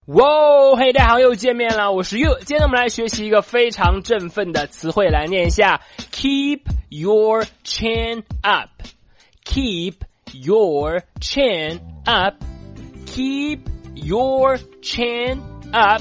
哇，嘿，大家好，又见面了，我是 You。今天我们来学习一个非常振奋的词汇，来念一下 Keep your chin up. Keep your chin up. Keep your chin up.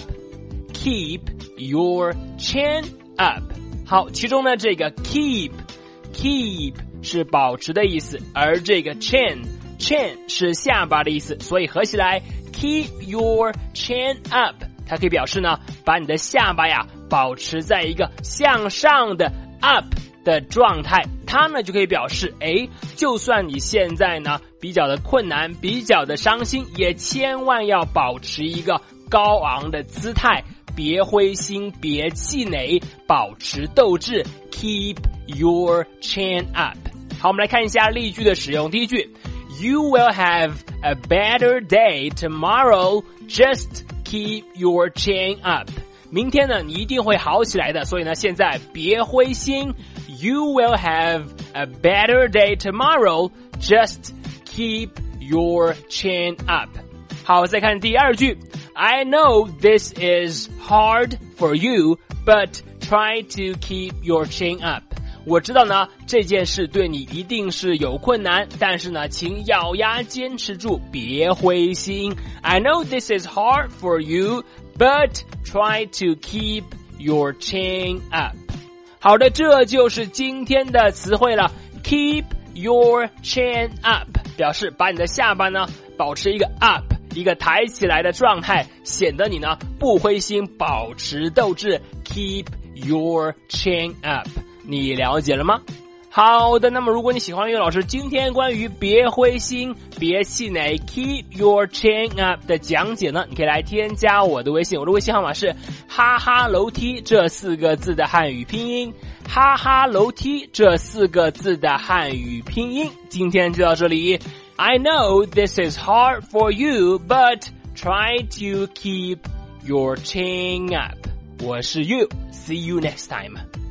Keep your chin up. 好，其中呢这个 keep 是保持的意思，而这个 chin 是下巴的意思，所以合起来Keep your chin up， 它可以表示呢，把你的下巴呀保持在一个向上的 up 的状态。它呢就可以表示，就算你现在呢比较的困难，比较的伤心，也千万要保持一个高昂的姿态，别灰心，别气馁，保持斗志。Keep your chin up。好，我们来看一下例句的使用。第一句。You will have a better day tomorrow. Just keep your chin up. 明天呢，你一定会好起来的，所以呢，现在别灰心。You will have a better day tomorrow. Just keep your chin up. 好，再看第二句。I know this is hard for you, but try to keep your chin up.我知道呢，这件事对你一定是有困难，但是呢，请咬牙坚持住，别灰心。I know this is hard for you, but try to keep your chin up. 好的，这就是今天的词汇了。Keep your chin up 表示把你的下巴呢保持一个 up， 一个抬起来的状态，显得你呢不灰心，保持斗志。Keep your chin up。你了解了吗？好的，那么如果你喜欢岳老师今天关于别灰心别气馁 Keep your chin up 的讲解呢，你可以来添加我的微信，我的微信号码是哈哈楼梯这4个字的汉语拼音，哈哈楼梯这4个字的汉语拼音。今天就到这里。 I know this is hard for you, but try to keep your chin up. 我是 You, see you next time.